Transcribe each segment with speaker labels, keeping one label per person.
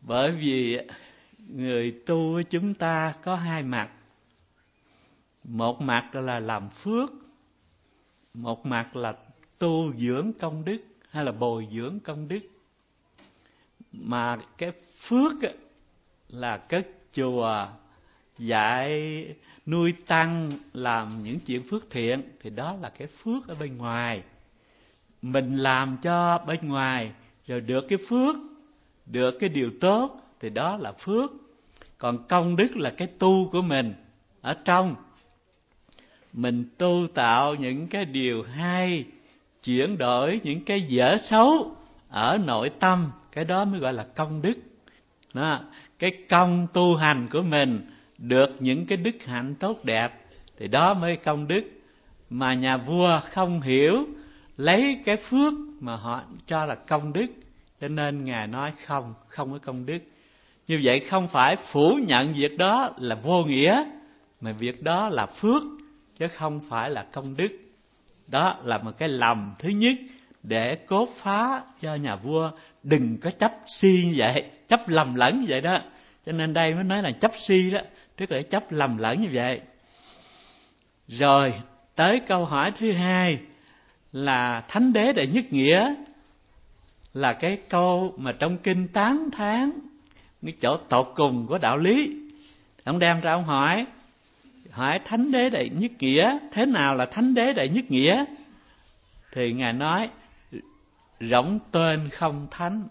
Speaker 1: Bởi vì người tu của chúng ta có hai mặt. Một mặt là làm phước, một mặt là tu dưỡng công đức hay là bồi dưỡng công đức. Mà cái phước là cất chùa, dạy nuôi tăng, làm những chuyện phước thiện, thì đó là cái phước ở bên ngoài. Mình làm cho bên ngoài rồi được cái phước, được cái điều tốt, thì đó là phước. Còn công đức là cái tu của mình ở trong. Mình tu tạo những cái điều hay, chuyển đổi những cái dở xấu ở nội tâm, cái đó mới gọi là công đức. Đó, cái công tu hành của mình được những cái đức hạnh tốt đẹp, thì đó mới công đức. Mà nhà vua không hiểu, lấy cái phước mà họ cho là công đức, cho nên Ngài nói không có công đức. Như vậy không phải phủ nhận việc đó là vô nghĩa, mà việc đó là phước, chứ không phải là công đức. Đó là một cái lầm thứ nhất để cốt phá cho nhà vua đừng có chấp si như vậy, chấp lầm lẫn như vậy đó. Cho nên đây mới nói là chấp si đó, tức là chấp lầm lẫn như vậy. Rồi tới câu hỏi thứ hai là thánh đế đệ nhất nghĩa, là cái câu mà trong kinh tán thán cái chỗ tột cùng của đạo lý. Ông đem ra ông hỏi thánh đế đệ nhất nghĩa, thế nào là thánh đế đệ nhất nghĩa? Thì Ngài nói rỗng tên không thánh.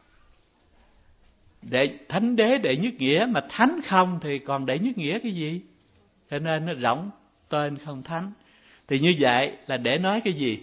Speaker 1: Thánh đế đệ nhất nghĩa mà thánh không thì còn đệ nhất nghĩa cái gì? Cho nên nó rỗng tên không thánh. Thì như vậy là để nói cái gì?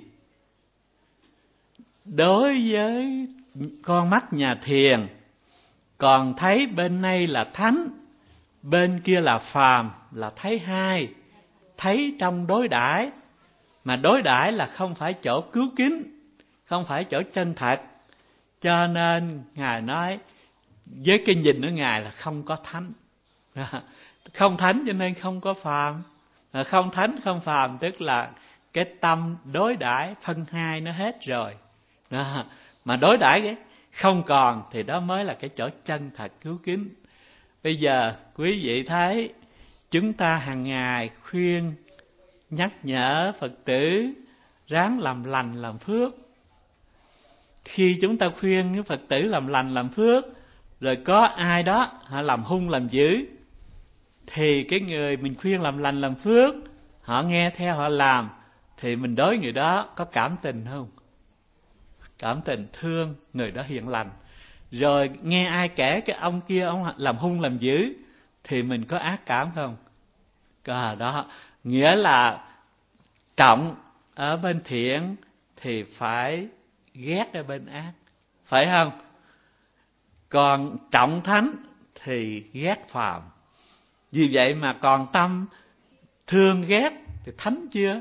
Speaker 1: Đối với con mắt nhà thiền, còn thấy bên này là thánh, bên kia là phàm, là thấy hai. Thấy trong đối đãi, mà đối đãi là không phải chỗ cứu kính, không phải chỗ chân thật. Cho nên Ngài nói với cái nhìn của Ngài là không có thánh. Không thánh cho nên không có phàm. Không thánh không phàm tức là cái tâm đối đãi phân hai nó hết rồi. Mà đối đãi cái không còn thì đó mới là cái chỗ chân thật cứu kính. Bây giờ quý vị thấy chúng ta hàng ngày khuyên nhắc nhở Phật tử ráng làm lành làm phước. Khi chúng ta khuyên cái Phật tử làm lành làm phước, rồi có ai đó họ làm hung làm dữ, thì cái người mình khuyên làm lành làm phước, họ nghe theo họ làm, thì mình đối người đó có cảm tình không? Cảm tình thương người đó hiền lành. Rồi nghe ai kể cái ông kia ông làm hung làm dữ, thì mình có ác cảm không? Đó nghĩa là trọng ở bên thiện thì phải ghét ở bên ác, phải không? Còn trọng thánh thì ghét phàm. Vì vậy mà còn tâm thương ghét thì thánh chưa?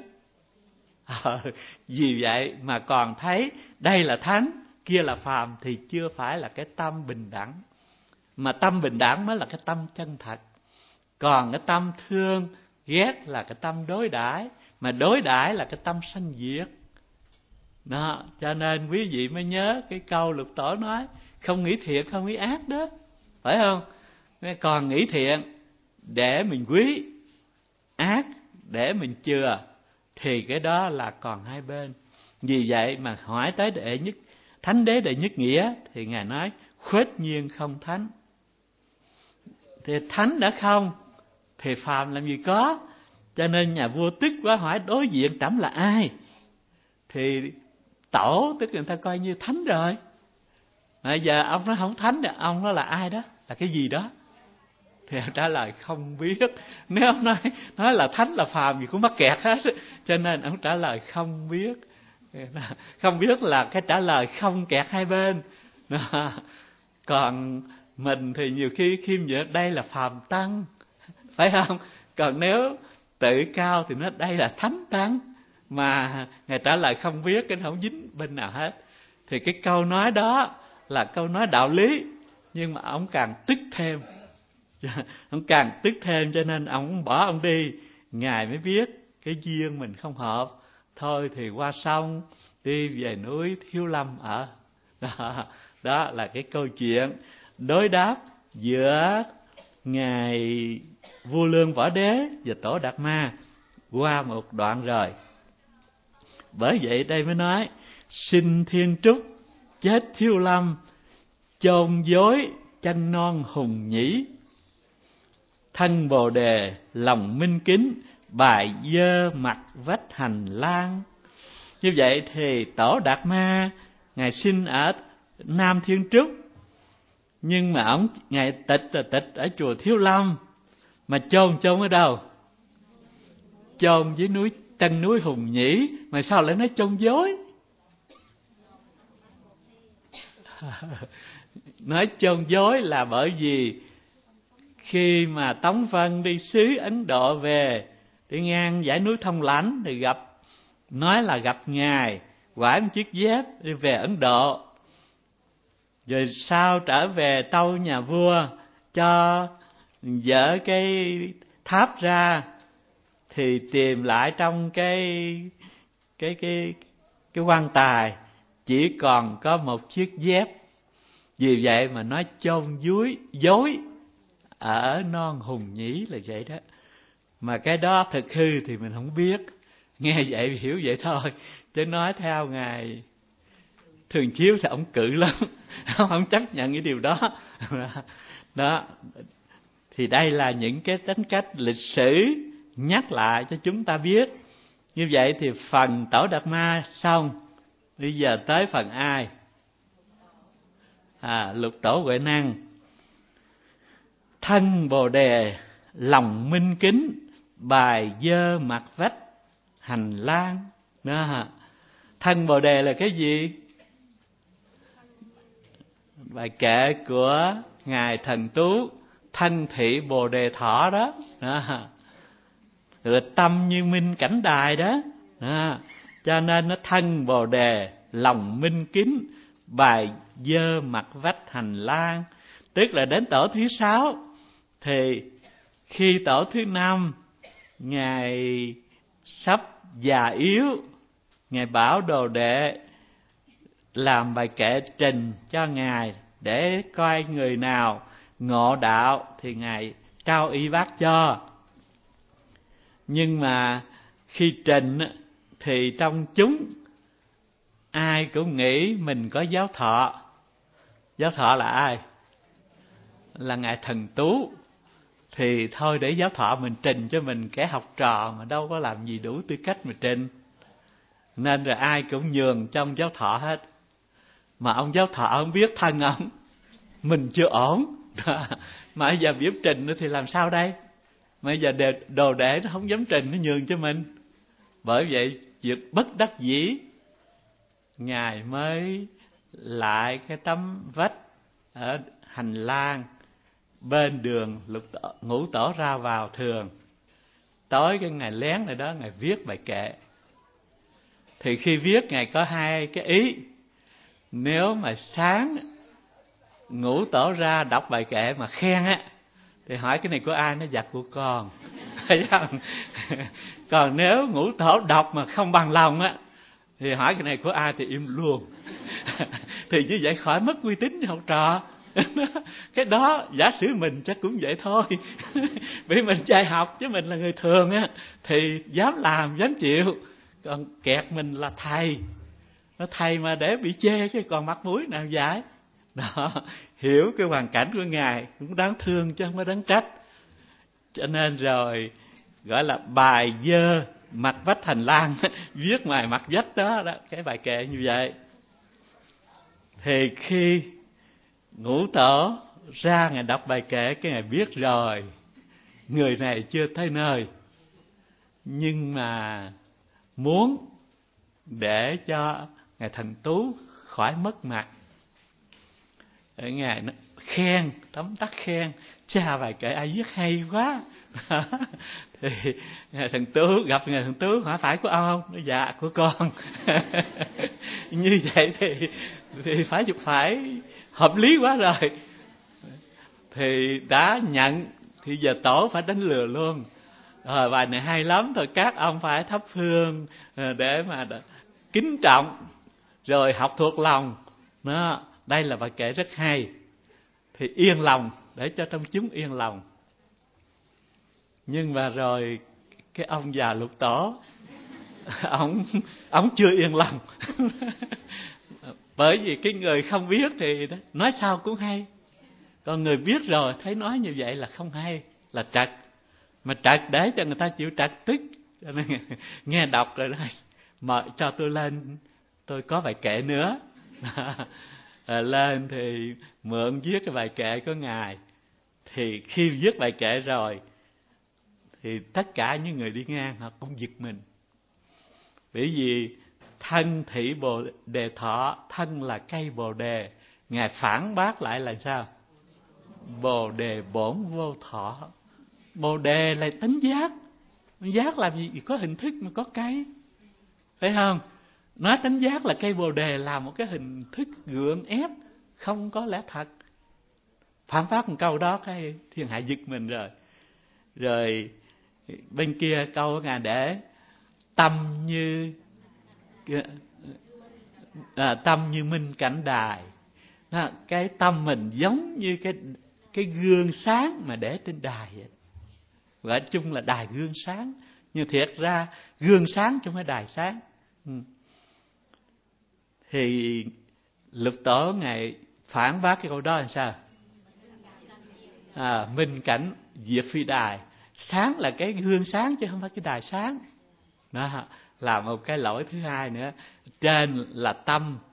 Speaker 1: Vì vậy mà còn thấy đây là thánh, kia là phàm, thì chưa phải là cái tâm bình đẳng. Mà tâm bình đẳng mới là cái tâm chân thật. Còn cái tâm thương ghét là cái tâm đối đãi, mà đối đãi là cái tâm sanh diệt. Đó, cho nên quý vị mới nhớ cái câu Lục Tổ nói không nghĩ thiện không nghĩ ác đó, phải không? Còn nghĩ thiện để mình quý, ác để mình chừa, thì cái đó là còn hai bên. Vì vậy mà hỏi tới đệ nhất thánh đế đệ nhất nghĩa, thì Ngài nói khuếch nhiên không thánh. Thì thánh đã không thì phàm làm gì có. Cho nên nhà vua tức quá hỏi đối diện trẫm là ai? Thì tổ tức người ta coi như thánh rồi. Bây giờ ông nói không thánh thì ông nói là ai đó, là cái gì đó? Thì ông trả lời không biết. Nếu ông nói là thánh là phàm gì cũng mắc kẹt hết. Cho nên ông trả lời không biết. Không biết là cái trả lời không kẹt hai bên. Còn mình thì nhiều khi khiêm nhượng đây là phàm tăng, phải không? Còn nếu tự cao thì nó đây là thánh tăng. Mà Ngài trả lời không biết, cái không dính bên nào hết. Thì cái câu nói đó là câu nói đạo lý, nhưng mà ông càng tức thêm. Ông càng tức thêm, cho nên ông bỏ ông đi. Ngài mới biết cái duyên mình không hợp, thôi thì qua sông đi về núi Thiếu Lâm ở. Đó là cái câu chuyện đối đáp giữa ngài Vua Lương Võ Đế và Tổ Đạt Ma qua một đoạn rồi. Bởi vậy đây mới nói: sinh thiên trúc, chết thiếu lâm, chôn vối chân non hùng nhĩ, thân bồ đề lòng minh kính, bài dơ mặt vách hành lang. Như vậy thì Tổ Đạt Ma ngài sinh ở Nam Thiên Trúc, nhưng mà ngài tịch ở chùa Thiếu Lâm, mà chôn ở đâu? Chôn dưới chân núi Hùng Nhĩ. Mà sao lại nói chôn vối? Nói chôn vối là bởi vì khi mà Tống Vân đi xứ Ấn Độ về, đi ngang dãy núi Thông Lãnh thì nói là gặp ngài quải một chiếc dép đi về Ấn Độ. Rồi sau trở về tâu nhà vua cho dỡ cái tháp ra, thì tìm lại trong cái quan tài chỉ còn có một chiếc dép. Vì vậy mà nói chôn vối ở non Hùng Nhĩ là vậy đó. Mà cái đó thực hư thì mình không biết, nghe vậy hiểu vậy thôi, chứ nói theo ngài Thường Chiếu thì ông cự lắm, không chấp nhận cái điều đó. Đó thì đây là những cái tính cách lịch sử nhắc lại cho chúng ta biết. Như vậy thì phần Tổ Đạt Ma xong, bây giờ tới phần ai? Lục Tổ Huệ Năng. Thân bồ đề lòng minh kính, bài dơ mặt vách hành lang. Đó. Thân bồ đề là cái gì? Bài kệ của ngài Thần Tú, thân thị bồ đề thọ đó. Rồi tâm như minh cảnh đài đó. Cho nên nó thân bồ đề lòng minh kính, bài dơ mặt vách hành lang. Tức là đến tổ thứ 6, thì khi tổ thứ 5 ngài sắp già yếu, ngài bảo đồ đệ làm bài kệ trình cho ngài, để coi người nào ngộ đạo thì ngài trao y bác cho. Nhưng mà khi trình thì trong chúng ai cũng nghĩ mình có giáo thọ. Giáo thọ là ai? Là ngài Thần Tú. Thì thôi để giáo thọ mình trình cho mình, kẻ học trò mà đâu có làm gì đủ tư cách mà trình. Nên rồi ai cũng nhường trong giáo thọ hết. Mà ông giáo thọ không biết thân ông mình chưa ổn. Mà bây giờ biết trình nữa thì làm sao đây? Mà bây giờ đồ đệ nó không dám trình, nó nhường cho mình. Bởi vậy việc bất đắc dĩ, ngài mới lại cái tấm vách ở hành lang bên đường Ngũ Tổ ra vào thường. Tối cái ngày lén này đó, ngài viết bài kệ. Thì khi viết ngài có hai cái ý. Nếu mà sáng Ngũ Tổ ra đọc bài kệ mà khen á, thì hỏi cái này của ai? Nó giặt của con. Thấy không? Còn nếu Ngũ Tổ đọc mà không bằng lòng á, thì hỏi cái này của ai thì im luôn. Thì như vậy khỏi mất uy tín học trò. Cái đó giả sử mình chắc cũng vậy thôi. Vì mình dạy học chứ mình là người thường á, thì dám làm dám chịu. Còn kẹt mình là thầy, nó thầy mà để bị chê chứ còn mặt mũi nào dạy. Đó, hiểu cái hoàn cảnh của ngài cũng đáng thương chứ không có đáng trách. Cho nên rồi gọi là bài dơ mặt vách hành lang, viết ngoài mặt vách đó, cái bài kệ như vậy. Thì khi Ngũ Tổ ra ngài đọc bài kệ, cái ngài biết rồi người này chưa tới nơi, nhưng mà muốn để cho ngài Thần Tú khỏi mất mặt, ngài nó khen, tóm tắt khen: cha bài kệ ai viết hay quá. Thì ngài Thần Tú gặp ngài Thần Tú hỏi: phải của ông không? Nói dạ của con. Như vậy thì phải hợp lý quá rồi. Thì đã nhận thì giờ tổ phải đánh lừa luôn. Rồi bài này hay lắm, thôi các ông phải thắp hương để mà kính trọng, rồi học thuộc lòng. Đó, đây là bài kệ rất hay. thì yên lòng, để cho trong chúng yên lòng. Nhưng mà rồi cái ông già Lục Tổ, ông chưa yên lòng. Bởi vì cái người không biết thì nói sao cũng hay, còn người biết rồi thấy nói như vậy là không hay, là trật. Mà trật để cho người ta chịu trật tức. Cho nên nghe đọc rồi nói mời cho tôi lên, tôi có bài kệ nữa. Lên thì mượn viết cái bài kệ của Ngài. Thì khi viết bài kệ rồi thì tất cả những người đi ngang họ cũng giật mình. Bởi vì thân thị bồ đề thọ, thân là cây bồ đề, Ngài phản bác lại là sao? Bồ đề bổn vô thọ. Bồ đề là tánh giác. Giác làm gì có hình thức mà có cây, phải không? Nói tánh giác là cây bồ đề là một cái hình thức gượng ép, không có lẽ thật. Phản bác một câu đó cái thiên hạ giật mình rồi. Rồi bên kia câu Ngài để tâm như tâm như minh cảnh đài. Đó, cái tâm mình giống như cái gương sáng mà để trên đài vậy. Gọi chung là đài gương sáng, nhưng thiệt ra gương sáng chứ không phải đài sáng. Thì Lục Tổ Ngài phản bác cái câu đó là sao? Minh cảnh diệt phi đài. Sáng là cái gương sáng chứ không phải cái đài sáng. Đó là một cái lỗi thứ hai nữa. Trên là tâm,